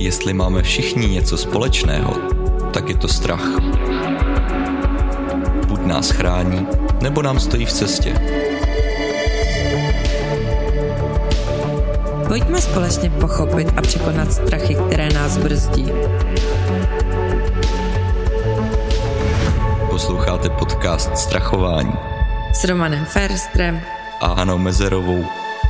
Jestli máme všichni něco společného, tak je to strach. Buď nás chrání, nebo nám stojí v cestě. Pojďme společně pochopit a překonat strachy, které nás brzdí. Posloucháte podcast Strachování S Romanem Ferstrem a Hanou Mezerovou.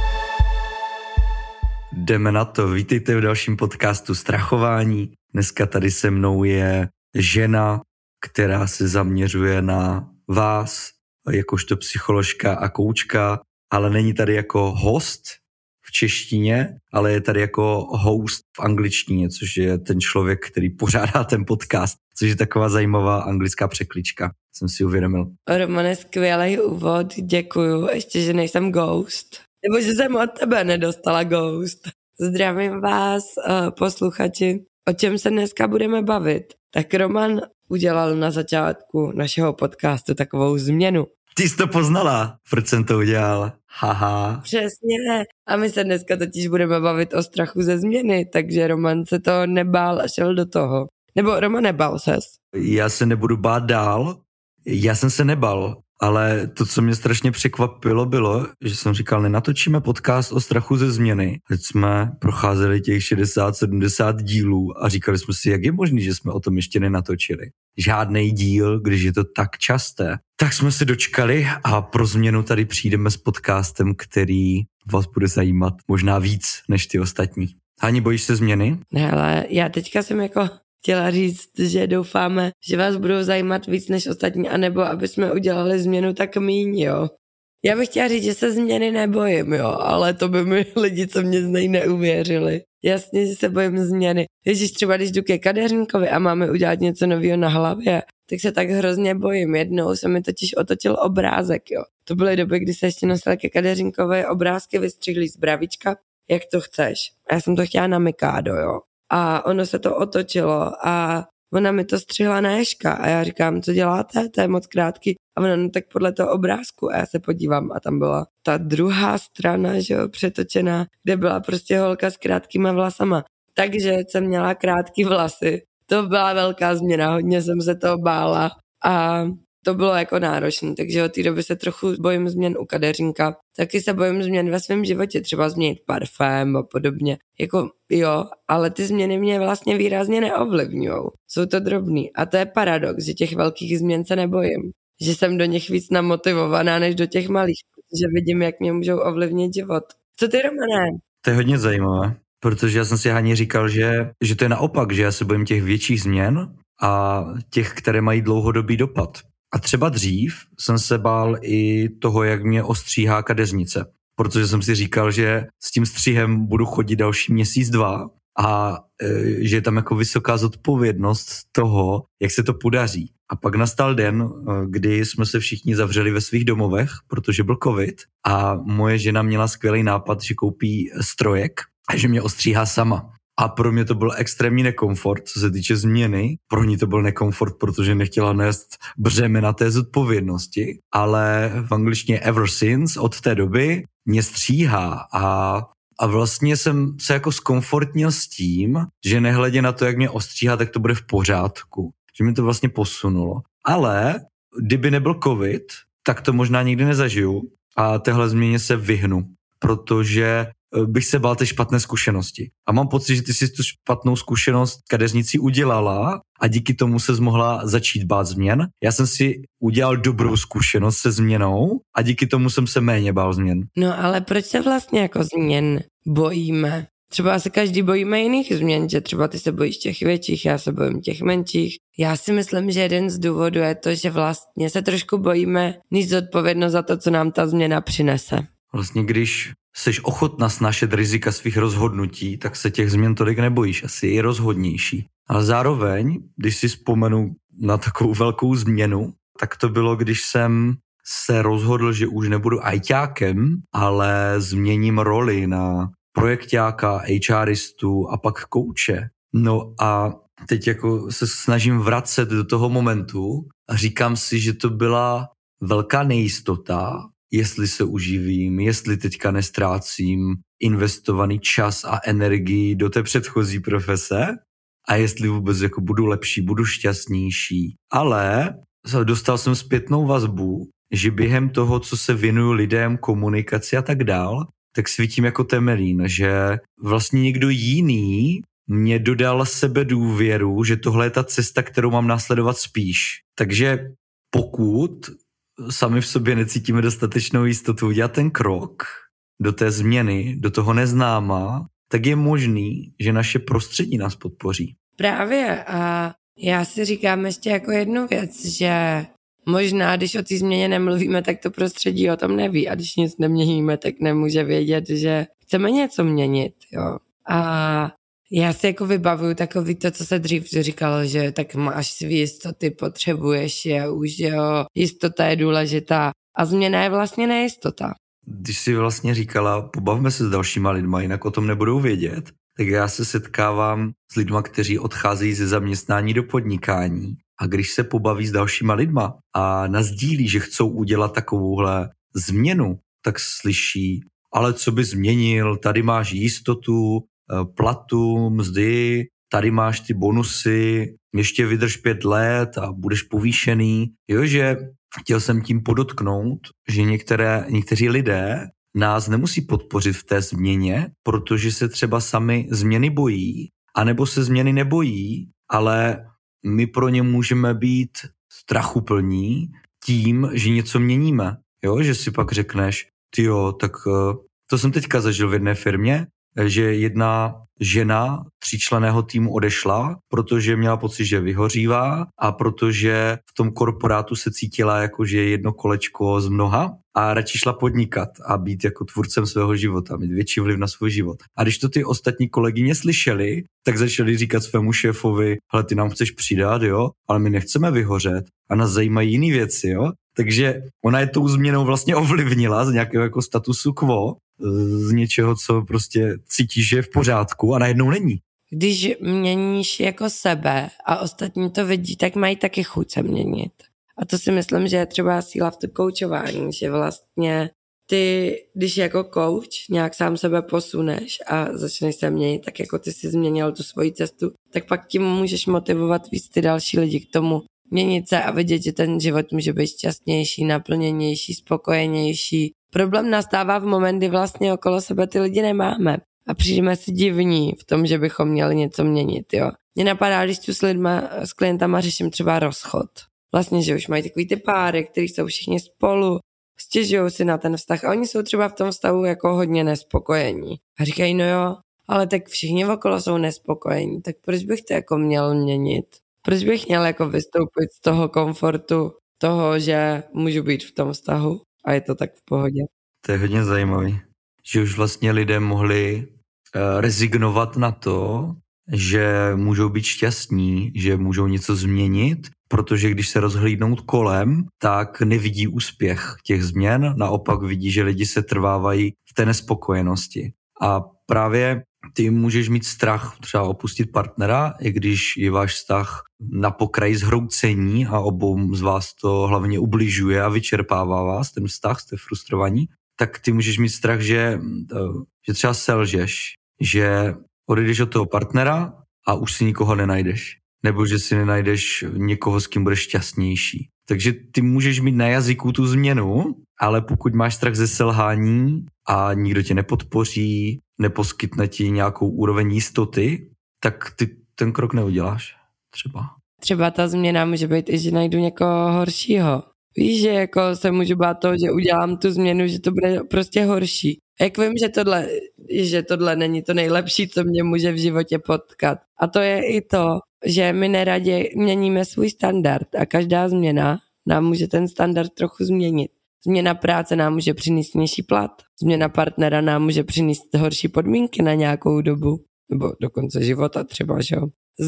Jdeme na to, vítejte v dalším podcastu Strachování. Dneska tady se mnou je žena, která se zaměřuje na vás, jakožto psycholožka a koučka, ale není tady jako host v češtině, ale je tady jako host v angličtině, což je ten člověk, který pořádá ten podcast, což je taková zajímavá anglická překlička, jsem si uvědomil. Romane, skvělý úvod, děkuju, ještě, že nejsem ghost. Nebo že jsem od tebe nedostala ghost. Zdravím vás, posluchači. O čem se dneska budeme bavit? Tak Roman udělal na začátku našeho podcastu takovou změnu. Ty jsi to poznala, proč jsem to udělal. Haha. Přesně. A my se dneska totiž budeme bavit o strachu ze změny, takže Roman se to nebál a šel do toho. Nebo Roman, nebál ses? Já se nebudu bát dál. Já jsem se nebal, ale to, co mě strašně překvapilo, bylo, že jsem říkal, nenatočíme podcast o strachu ze změny. Teď jsme procházeli těch 60-70 dílů a říkali jsme si, jak je možný, že jsme o tom ještě nenatočili. Žádnej díl, když je to tak časté. Tak jsme se dočkali a pro změnu tady přijdeme s podcastem, který vás bude zajímat možná víc než ty ostatní. Hani, bojíš se změny? Ne, ale já teďka jsem jako chtěla říct, že doufáme, že vás budou zajímat víc než ostatní, anebo aby jsme udělali změnu tak míň, jo. Já bych chtěla říct, že se změny nebojím, jo, ale to by mi lidi, co mě znají, neuvěřili. Jasně, že se bojím změny. Ježíš, třeba když jdu ke kadeřníkovi a máme udělat něco nového na hlavě, tak se tak hrozně bojím. Jednou se mi totiž otočil obrázek, jo. To byly doby, kdy se ještě nosily ke kadeřníkovi obrázky vystřihlý z bravička, jak to chceš. A já jsem to chtěla na Mikado, jo. A ono se to otočilo a ona mi to střihla na ježka a já říkám, co děláte, to je moc krátký. A ona, no tak podle toho obrázku a já se podívám a tam byla ta druhá strana, že jo, přetočená, kde byla prostě holka s krátkýma vlasama. Takže jsem měla krátký vlasy. To byla velká změna, hodně jsem se toho bála a to bylo jako náročné, takže od té doby se trochu bojím změn u kadeřníka. Taky se bojím změn ve svém životě, třeba změnit parfém a podobně. Jako jo, ale ty změny mě vlastně výrazně neovlivňujou. Jsou to drobný a to je paradox, že těch velkých změn se nebojím. Že jsem do nich víc namotivovaná než do těch malých, protože vidím, jak mě můžou ovlivnit život. Co ty, Romane? To je hodně zajímavé, protože já jsem si Haně říkal, že to je naopak, že já se bojím těch větších změn a těch, které mají dlouhodobý dopad. A třeba dřív jsem se bál i toho, jak mě ostříhá kadeřnice, protože jsem si říkal, že s tím střihem budu chodit další měsíc, 2 a že je tam jako vysoká zodpovědnost toho, jak se to podaří. A pak nastal den, kdy jsme se všichni zavřeli ve svých domovech, protože byl covid a moje žena měla skvělý nápad, že koupí strojek a že mě ostříhá sama. A pro mě to byl extrémní nekomfort, co se týče změny. Pro ní to byl nekomfort, protože nechtěla nést břemena té zodpovědnosti. Ale v angličtině ever since, od té doby, mě stříhá a vlastně jsem se jako zkomfortnil s tím, že nehledě na to, jak mě ostříhá, tak to bude v pořádku. Že mi to vlastně posunulo. Ale kdyby nebyl covid, tak to možná nikdy nezažiju a téhle změně se vyhnu, protože bych se bál té špatné zkušenosti. A mám pocit, že ty si tu špatnou zkušenost kadeřnicí udělala a díky tomu se mohla začít bát změn. Já jsem si udělal dobrou zkušenost se změnou a díky tomu jsem se méně bál změn. No ale proč se vlastně jako změn bojíme? Třeba se každý bojíme jiných změn, že třeba ty se bojíš těch větších, já se bojím těch menších. Já si myslím, že jeden z důvodů je to, že vlastně se trošku bojíme níst zodpovědnost za to, co nám ta změna přinese. Vlastně když seš ochotna snášet rizika svých rozhodnutí, tak se těch změn tolik nebojíš, asi je rozhodnější. Ale zároveň, když si vzpomenu na takovou velkou změnu, tak to bylo, když jsem se rozhodl, že už nebudu ajťákem, ale změním roli na projekťáka, HRistu a pak kouče. No a teď jako se snažím vracet do toho momentu a říkám si, že to byla velká nejistota, jestli se uživím, jestli teďka nestrácím investovaný čas a energii do té předchozí profese a jestli vůbec jako budu lepší, budu šťastnější. Ale dostal jsem zpětnou vazbu, že během toho, co se věnuju lidem, komunikaci a tak dál, tak svítím jako temelín, že vlastně někdo jiný mě dodal sebedůvěru, že tohle je ta cesta, kterou mám následovat spíš. Takže pokud sami v sobě necítíme dostatečnou jistotu udělat ten krok do té změny, do toho neznáma, tak je možný, že naše prostředí nás podpoří. Právě a já si říkám ještě jako jednu věc, že možná, když o té změně nemluvíme, tak to prostředí o tom neví a když nic neměníme, tak nemůže vědět, že chceme něco měnit, jo. A já si jako vybavuju takový to, co se dřív říkalo, že tak máš svý jistoty, potřebuješ je už, jo, jistota je důležitá a změna je vlastně nejistota. Když si vlastně říkala, pobavme se s dalšíma lidma, jinak o tom nebudou vědět, tak já se setkávám s lidma, kteří odcházejí ze zaměstnání do podnikání a když se pobaví s dalšíma lidma a nasdílí, že chcou udělat takovouhle změnu, tak slyší, ale co by změnil, tady máš jistotu, platu, mzdy, tady máš ty bonusy, ještě vydrž 5 let a budeš povýšený. Jo, že chtěl jsem tím podotknout, že někteří lidé nás nemusí podpořit v té změně, protože se třeba sami změny bojí, anebo se změny nebojí, ale my pro ně můžeme být strachuplní tím, že něco měníme. Jo, že si pak řekneš, tyjo, tak to jsem teďka zažil v jedné firmě, že jedna žena 3členného týmu odešla, protože měla pocit, že vyhořívá a protože v tom korporátu se cítila jako, že je jedno kolečko z mnoha a radši šla podnikat a být jako tvůrcem svého života, mít větší vliv na svůj život. A když to ty ostatní kolegyně slyšeli, tak začali říkat svému šéfovi, hele, ty nám chceš přidat, jo, ale my nechceme vyhořet a nás zajímají jiné věci, jo. Takže ona je tou změnou vlastně ovlivnila z nějakého jako statusu quo, z něčeho, co prostě cítíš, že je v pořádku a najednou není. Když měníš jako sebe a ostatní to vidí, tak mají taky chuť se měnit. A to si myslím, že je třeba síla v to koučování, že vlastně ty, když jako coach nějak sám sebe posuneš a začneš se měnit, tak jako ty si změnil tu svoji cestu, tak pak tím můžeš motivovat víc ty další lidi k tomu měnit se a vidět, že ten život může být šťastnější, naplněnější, spokojenější. Problém nastává v moment, kdy vlastně okolo sebe ty lidi nemáme a přijdeme si divní v tom, že bychom měli něco měnit, jo. Mně napadá, když tu s klientama řeším třeba rozchod. Vlastně, že už mají takový ty páry, který jsou všichni spolu, stěžují si na ten vztah a oni jsou třeba v tom vztahu jako hodně nespokojení. A říkají, no jo, ale tak všichni okolo jsou nespokojení, tak proč bych to jako měl měnit? Proč bych měl jako vystoupit z toho komfortu toho, že můžu být v tom vztahu a je to tak v pohodě? To je hodně zajímavý, že už vlastně lidé mohli rezignovat na to, že můžou být šťastní, že můžou něco změnit, protože když se rozhlídnou kolem, tak nevidí úspěch těch změn, naopak vidí, že lidi se trvávají v té nespokojenosti. A právě ty můžeš mít strach třeba opustit partnera, i když je váš vztah na pokraji zhroucení a obou z vás to hlavně ubližuje a vyčerpává vás, ten vztah, jste frustrovaní, tak ty můžeš mít strach, že třeba selžeš, že odejdeš od toho partnera a už si nikoho nenajdeš. Nebo že si nenajdeš někoho, s kým budeš šťastnější. Takže ty můžeš mít na jazyku tu změnu, ale pokud máš strach ze selhání a nikdo tě nepodpoří, neposkytne ti nějakou úroveň jistoty, tak ty ten krok neuděláš třeba. Třeba ta změna může být i, že najdu někoho horšího. Víš, že jako se můžu bát toho, že udělám tu změnu, že to bude prostě horší. Jak vím, že tohle není to nejlepší, co mě může v životě potkat. A to je i to, že my neradě měníme svůj standard a každá změna nám může ten standard trochu změnit. Změna práce nám může přinést nižší plat, změna partnera nám může přinést horší podmínky na nějakou dobu, nebo do konce života třeba, že jo.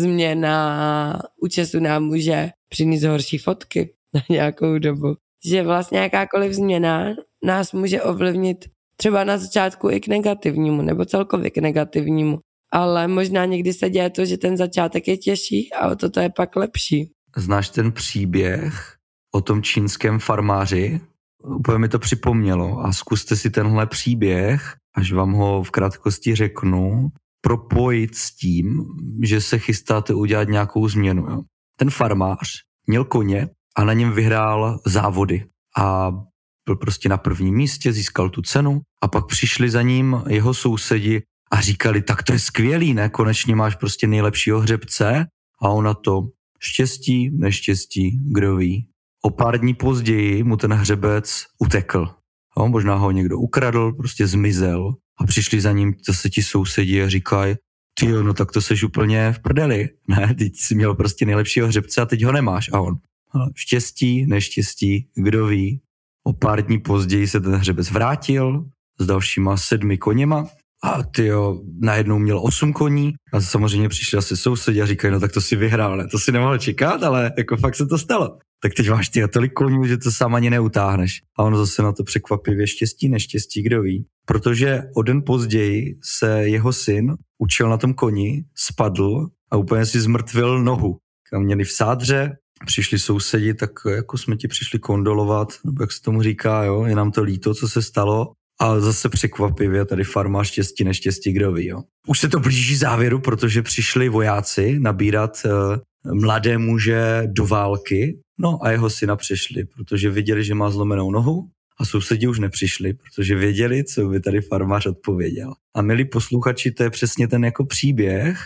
Změna účesu nám může přinést horší fotky na nějakou dobu. Že vlastně jakákoliv změna nás může ovlivnit třeba na začátku i k negativnímu, nebo celkově k negativnímu. Ale možná někdy se děje to, že ten začátek je těžší a o to je pak lepší. Znáš ten příběh o tom čínském farmáři, úplně mi to připomnělo a zkuste si tenhle příběh, až vám ho v krátkosti řeknu, propojit s tím, že se chystáte udělat nějakou změnu. Jo. Ten farmář měl koně a na něm vyhrál závody a byl prostě na prvním místě, získal tu cenu a pak přišli za ním jeho sousedi a říkali, tak to je skvělý, ne? Konečně máš prostě nejlepšího hřebce a on na to štěstí, neštěstí, kdo ví. O pár dní později mu ten hřebec utekl. Jo, možná ho někdo ukradl, prostě zmizel a přišli za ním zase ti sousedi a říkají, tyjo, no tak to seš úplně v prdeli, ne? Teď jsi měl prostě nejlepšího hřebce a teď ho nemáš. A on, štěstí, neštěstí, kdo ví. O pár dní později se ten hřebec vrátil s dalšíma 7 koněma a tyjo, najednou měl 8 koní a samozřejmě přišli asi sousedi a říkají, no tak to si vyhrál, ne? To si nemohl čekat, ale jako fakt se to stalo. Tak teď máš ty tolik koní, že to sám ani neutáhneš. A ono zase na to překvapivě štěstí, neštěstí, kdo ví. Protože o den později se jeho syn učil na tom koni, spadl a úplně si zmrtvil nohu. Kam měli v sádře, přišli sousedi, tak jako jsme ti přišli kondolovat, nebo jak se tomu říká, jo, je nám to líto, co se stalo. A zase překvapivě tady farma štěstí, neštěstí, kdo ví, jo. Už se to blíží závěru, protože přišli vojáci nabírat mladé muže do války, no a jeho syna přišli, protože viděli, že má zlomenou nohu a sousedi už nepřišli, protože věděli, co by tady farmář odpověděl. A milí posluchači, to je přesně ten jako příběh,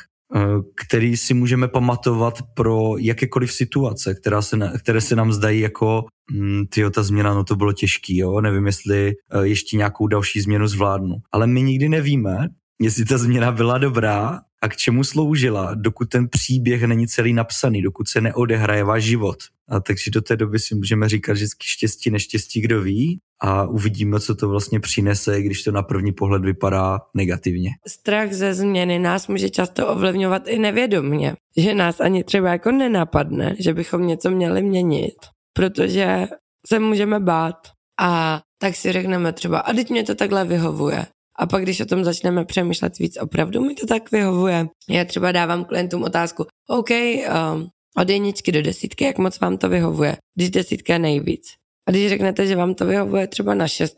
který si můžeme pamatovat pro jakékoliv situace, které se nám zdají jako tyjo, ta změna, no to bylo těžký, jo, nevím, jestli ještě nějakou další změnu zvládnu. Ale my nikdy nevíme, jestli ta změna byla dobrá a k čemu sloužila, dokud ten příběh není celý napsaný, dokud se neodehraje váš život. A takže do té doby si můžeme říkat vždycky štěstí, neštěstí, kdo ví a uvidíme, co to vlastně přinese, když to na první pohled vypadá negativně. Strach ze změny nás může často ovlivňovat i nevědomně, že nás ani třeba jako nenapadne, že bychom něco měli měnit, protože se můžeme bát a tak si řekneme třeba, a teď mě to takhle vyhovuje. A pak, když o tom začneme přemýšlet víc, opravdu mi to tak vyhovuje. Já třeba dávám klientům otázku, OK, od 1 do 10, jak moc vám to vyhovuje, když 10 je nejvíc. A když řeknete, že vám to vyhovuje třeba na 6,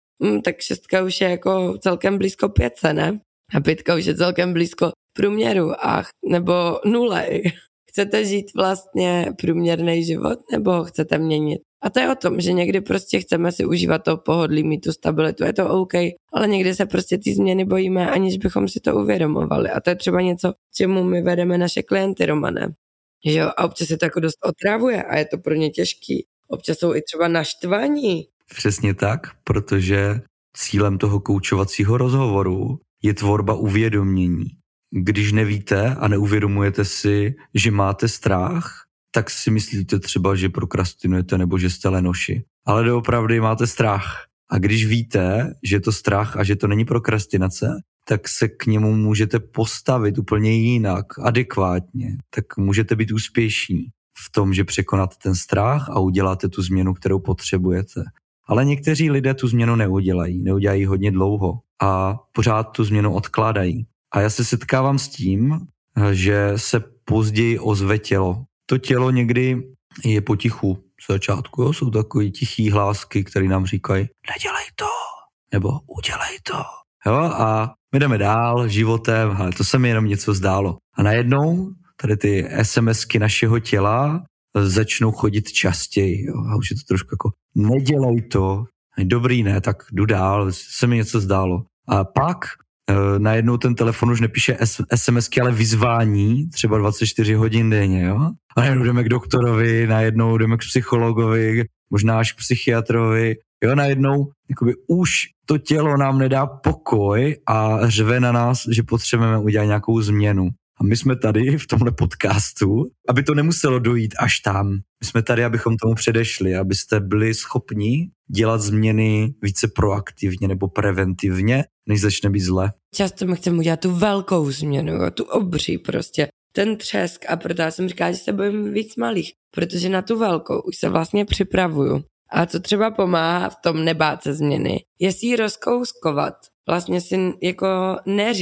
tak 6 už je jako celkem blízko 5, ne? A 5 už je celkem blízko průměru, nebo 0. Chcete žít vlastně průměrný život, nebo ho chcete měnit? A to je o tom, že někdy prostě chceme si užívat to pohodlí, mít tu stabilitu, je to OK, ale někdy se prostě ty změny bojíme, aniž bychom si to uvědomovali. A to je třeba něco, čemu my vedeme naše klienty, Romane. Že jo? A občas se to jako dost otravuje a je to pro ně těžký. Občas jsou i třeba naštvaní. Přesně tak, protože cílem toho koučovacího rozhovoru je tvorba uvědomění. Když nevíte a neuvědomujete si, že máte strach, tak si myslíte třeba, že prokrastinujete nebo že jste lenoši. Ale doopravdy máte strach. A když víte, že je to strach a že to není prokrastinace, tak se k němu můžete postavit úplně jinak, adekvátně. Tak můžete být úspěšní v tom, že překonáte ten strach a uděláte tu změnu, kterou potřebujete. Ale někteří lidé tu změnu neudělají hodně dlouho a pořád tu změnu odkládají. A já se setkávám s tím, že se později ozve tělo. To tělo někdy je potichu z začátku, jo? Jsou takový tichý hlásky, které nám říkají nedělej to, nebo udělej to. Jo? A my jdeme dál životem, ale to se mi jenom něco zdálo. A najednou tady ty SMSky našeho těla začnou chodit častěji. Jo? A už je to trošku jako nedělej to, dobrý ne, tak jdu dál, se mi něco zdálo. A pak najednou ten telefon už nepíše SMSky, ale vyzvání, třeba 24 hodin denně, jo? A najednou jdeme k doktorovi, najednou jdeme k psychologovi, možná až k psychiatrovi, jo? Najednou jakoby už to tělo nám nedá pokoj a řve na nás, že potřebujeme udělat nějakou změnu. A my jsme tady v tomhle podcastu, aby to nemuselo dojít až tam. My jsme tady, abychom tomu předešli, abyste byli schopni dělat změny více proaktivně nebo preventivně, než začne být zle. Často my chceme udělat tu velkou změnu, tu obří prostě, ten třesk a proto já jsem říkala, že se bojím víc malých, protože na tu velkou už se vlastně připravuju. A co třeba pomáhá v tom nebát se změny, je si ji rozkouskovat. Vlastně si jako neříct,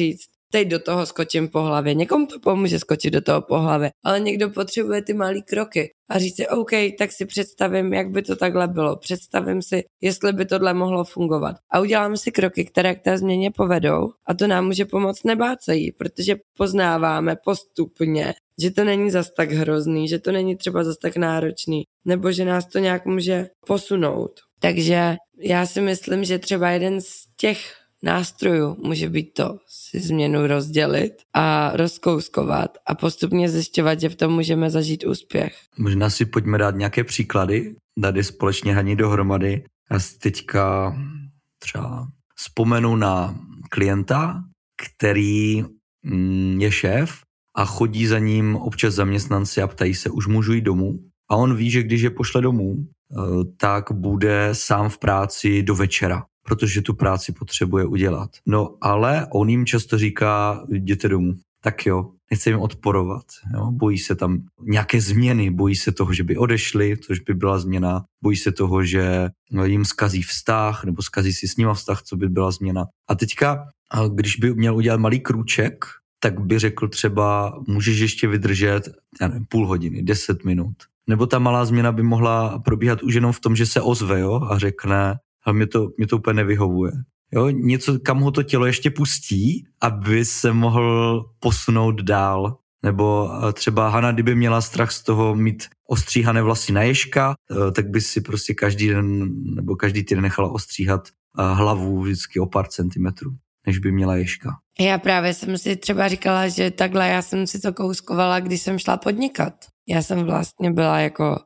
teď do toho skočím po hlavě. Někomu to pomůže skočit do toho po hlavě, ale někdo potřebuje ty malý kroky a říct si, OK, tak si představím, jak by to takhle bylo. Představím si, jestli by tohle mohlo fungovat. A udělám si kroky, které k té změně povedou a to nám může pomoct nebát se jí, protože poznáváme postupně, že to není zas tak hrozný, že to není třeba zas tak náročný, nebo že nás to nějak může posunout. Takže já si myslím, že třeba jeden z těch nástrojů může být to si změnu rozdělit a rozkouskovat a postupně zjišťovat, že v tom můžeme zažít úspěch. Možná si pojďme dát nějaké příklady, dát je společně haní dohromady. Já si teďka třeba vzpomenu na klienta, který je šéf a chodí za ním občas zaměstnanci a ptají se, už můžu jít domů? A on ví, že když je pošle domů, tak bude sám v práci do večera, protože tu práci potřebuje udělat. No ale on jim často říká, jděte domů. Tak jo, nechce jim odporovat. Jo? Bojí se tam nějaké změny, bojí se toho, že by odešli, což by byla změna. Bojí se toho, že jim zkazí vztah, nebo zkazí si s nima vztah, co by byla změna. A teďka, když by měl udělat malý krůček, tak by řekl třeba, můžeš ještě vydržet, já nevím, půl hodiny, 10 minut. Nebo ta malá změna by mohla probíhat už jenom v tom, že se ozve, jo, a řekne, mě to úplně nevyhovuje. Jo, něco, kam ho to tělo ještě pustí, aby se mohl posunout dál. Nebo třeba Hana, kdyby měla strach z toho mít ostříhané vlasy na ježka, tak by si prostě každý den nebo každý týden nechala ostříhat hlavu vždycky o pár centimetrů, než by měla ježka. Já právě jsem si třeba říkala, že takhle já jsem si to kouskovala, když jsem šla podnikat. Já jsem vlastně byla jako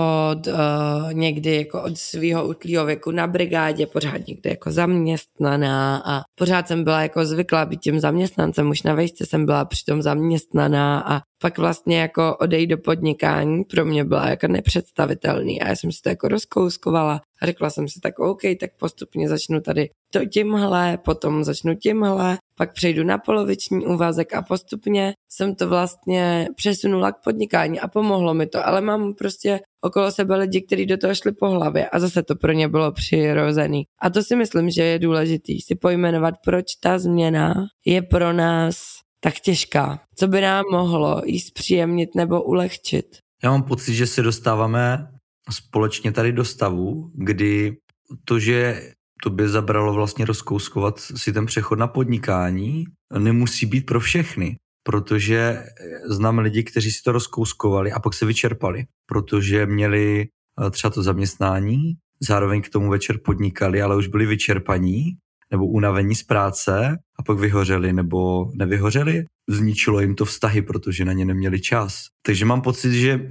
někdy jako od svého útlýho věku na brigádě, pořád někde jako zaměstnaná a pořád jsem byla jako zvyklá být tím zaměstnancem, už na vejšce jsem byla přitom zaměstnaná a pak vlastně jako odejít do podnikání pro mě byla jako nepředstavitelný a já jsem si to jako rozkouskovala a řekla jsem si tak OK, tak postupně začnu tady tímhle, potom začnu tímhle, pak přejdu na poloviční úvazek a postupně jsem to vlastně přesunula k podnikání a pomohlo mi to, ale mám prostě okolo sebe lidi, kteří do toho šli po hlavě a zase to pro ně bylo přirozený. A to si myslím, že je důležitý si pojmenovat, proč ta změna je pro nás tak těžká. Co by nám mohlo jí zpříjemnit nebo ulehčit? Já mám pocit, že se dostáváme společně tady do stavu, kdy to, že to by zabralo vlastně rozkouskovat si ten přechod na podnikání, nemusí být pro všechny. Protože znám lidi, kteří si to rozkouskovali a pak se vyčerpali, protože měli třeba to zaměstnání, zároveň k tomu večer podnikali, ale už byli vyčerpaní nebo unavení z práce a pak vyhořeli nebo nevyhořeli. Zničilo jim to vztahy, protože na ně neměli čas. Takže mám pocit, že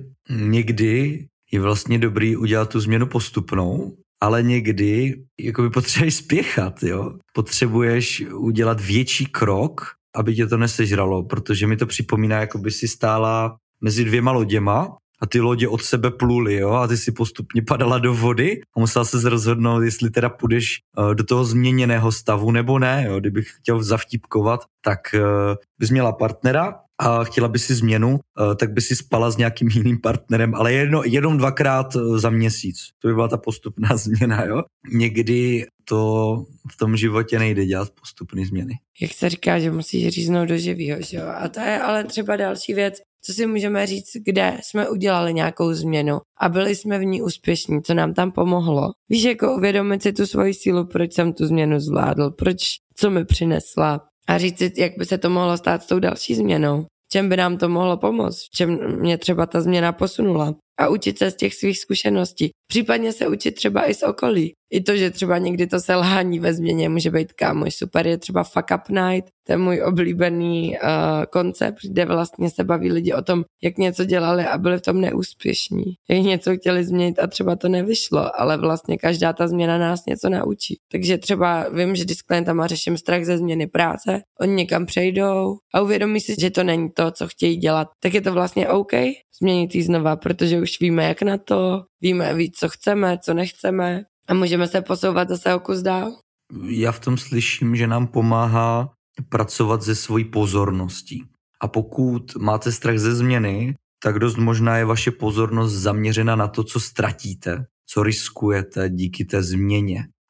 někdy je vlastně dobrý udělat tu změnu postupnou, ale někdy jakoby potřebuješ spěchat, jo? Potřebuješ udělat větší krok, aby tě to nesežralo, protože mi to připomíná, jako by si stála mezi dvěma loděma a ty lodě od sebe pluly, jo, a ty si postupně padala do vody a musela se rozhodnout, jestli teda půjdeš do toho změněného stavu nebo ne, jo. Kdybych chtěl zavtipkovat, tak bys měla partnera a chtěla by si změnu, tak by si spala s nějakým jiným partnerem, ale jenom 2krát za měsíc. To by byla ta postupná změna, jo. Někdy to v tom životě nejde dělat postupné změny. Jak se říká, že musíš říznout do živýho, že jo? A to je ale třeba další věc, co si můžeme říct, kde jsme udělali nějakou změnu a byli jsme v ní úspěšní, co nám tam pomohlo. Víš, jako uvědomit si tu svoji sílu, proč jsem tu změnu zvládl, co mi přinesla a říct si, jak by se to mohlo stát s tou další změnou. Čem by nám to mohlo pomoct, čem mě třeba ta změna posunula a učit se z těch svých zkušeností. Případně se učit třeba i z okolí. I to, že třeba někdy to selhání ve změně může být kámoš. Super je třeba fuck up night, to je můj oblíbený koncept, kde vlastně se baví lidi o tom, jak něco dělali a byli v tom neúspěšní. Jak něco chtěli změnit a třeba to nevyšlo, ale vlastně každá ta změna nás něco naučí. Takže třeba vím, že když s klientama řeším strach ze změny práce, oni někam přejdou a uvědomí si, že to není to, co chtějí dělat, tak je to vlastně OK změnit jí znova, protože už víme, jak na to, víme víc, co chceme, co nechceme a můžeme se posouvat zase o kus dál. Já v tom slyším, že nám pomáhá pracovat se svojí pozorností. A pokud máte strach ze změny, tak dost možná je vaše pozornost zaměřena na to, co ztratíte, co riskujete díky té změně.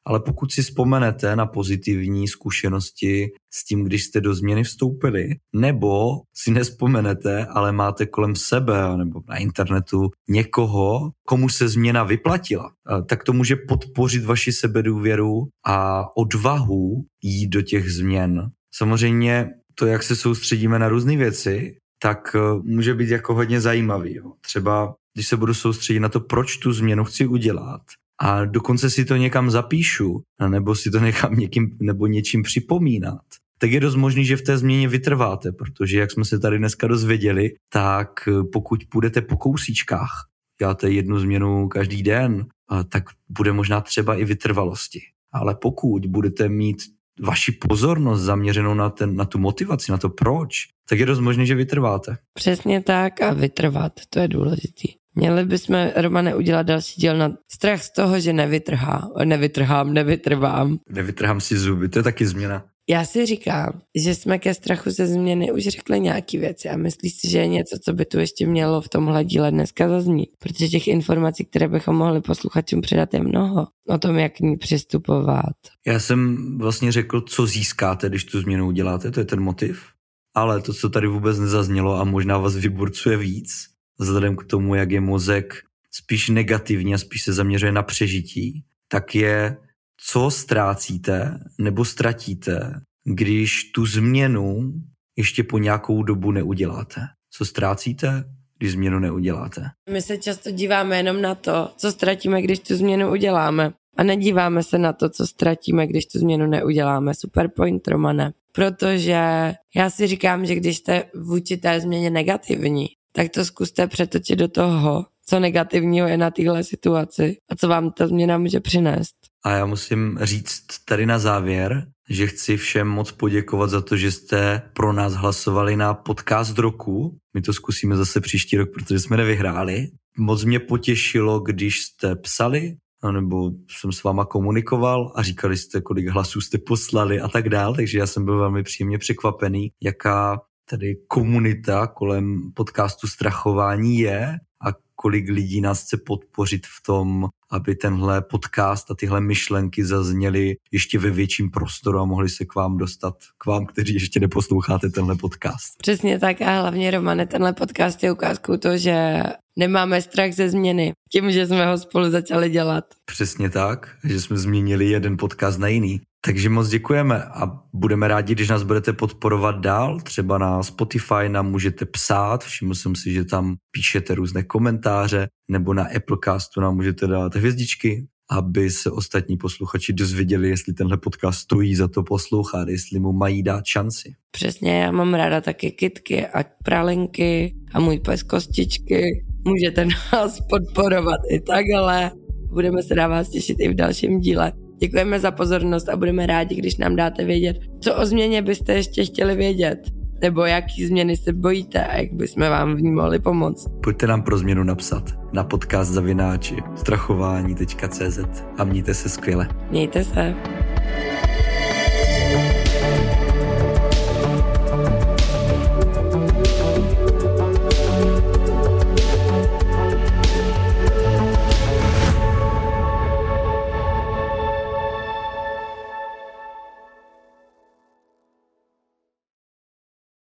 Ale pokud si vzpomenete na pozitivní zkušenosti s tím, když jste do změny vstoupili, nebo si nevzpomenete, ale máte kolem sebe nebo na internetu někoho, komu se změna vyplatila, tak to může podpořit vaši sebedůvěru a odvahu jít do těch změn. Samozřejmě to, jak se soustředíme na různé věci, tak může být jako hodně zajímavý. Jo. Třeba když se budu soustředit na to, proč tu změnu chci udělat, a dokonce si to někam zapíšu, nebo si to nechám něčím připomínat, tak je dost možný, že v té změně vytrváte, protože jak jsme se tady dneska dozvěděli, tak pokud půjdete po kousíčkách, děláte jednu změnu každý den, tak bude možná třeba i vytrvalosti. Ale pokud budete mít vaši pozornost zaměřenou na tu motivaci, na to proč, tak je dost možný, že vytrváte. Přesně tak a vytrvat, to je důležitý. Měli bychom, Romane, udělat další díl na strach z toho, že nevytrvám. Nevytrhám si zuby, to je taky změna. Já si říkám, že jsme ke strachu ze změny už řekli nějaký věci a myslíš si, že je něco, co by tu ještě mělo v tomhle díle dneska zaznít? Protože těch informací, které bychom mohli posluchačům předat, je mnoho. O tom, jak k ní přistupovat. Já jsem vlastně řekl, co získáte, když tu změnu uděláte, to je ten motiv. Ale to, co tady vůbec nezaznělo a možná vás vyburcuje víc, vzhledem k tomu, jak je mozek spíš negativní a spíš se zaměřuje na přežití, tak je, co ztrácíte nebo ztratíte, když tu změnu ještě po nějakou dobu neuděláte. Co ztrácíte, když změnu neuděláte? My se často díváme jenom na to, co ztratíme, když tu změnu uděláme. A nedíváme se na to, co ztratíme, když tu změnu neuděláme. Super point, Romane. Protože já si říkám, že když jste vůči té změně negativní, tak to zkuste přetočit do toho, co negativního je na téhle situaci a co vám ta změna může přinést. A já musím říct tady na závěr, že chci všem moc poděkovat za to, že jste pro nás hlasovali na podcast roku. My to zkusíme zase příští rok, protože jsme nevyhráli. Moc mě potěšilo, když jste psali, nebo jsem s váma komunikoval a říkali jste, kolik hlasů jste poslali a tak dál, takže já jsem byl velmi příjemně překvapený, jaká tady komunita kolem podcastu Strachování je a kolik lidí nás chce podpořit v tom, aby tenhle podcast a tyhle myšlenky zazněly ještě ve větším prostoru a mohli se k vám dostat, k vám, kteří ještě neposloucháte tenhle podcast. Přesně tak a hlavně, Romane, tenhle podcast je ukázkou toho, že nemáme strach ze změny tím, že jsme ho spolu začali dělat. Přesně tak, že jsme změnili jeden podcast na jiný. Takže moc děkujeme a budeme rádi, když nás budete podporovat dál. Třeba na Spotify nám můžete psát, všiml jsem si, že tam píšete různé komentáře, nebo na Applecastu nám můžete dát hvězdičky, aby se ostatní posluchači dozvěděli, jestli tenhle podcast stojí za to poslouchat, jestli mu mají dát šanci. Přesně, já mám ráda taky kytky a pralinky a můj pes kostičky. Můžete nás podporovat i takhle. Budeme se na vás těšit i v dalším díle. Děkujeme za pozornost a budeme rádi, když nám dáte vědět, co o změně byste ještě chtěli vědět, nebo jaký změny se bojíte a jak bychom vám v ní mohli pomoct. Pojďte nám pro změnu napsat na podcast@strachování.cz a mějte se skvěle. Mějte se.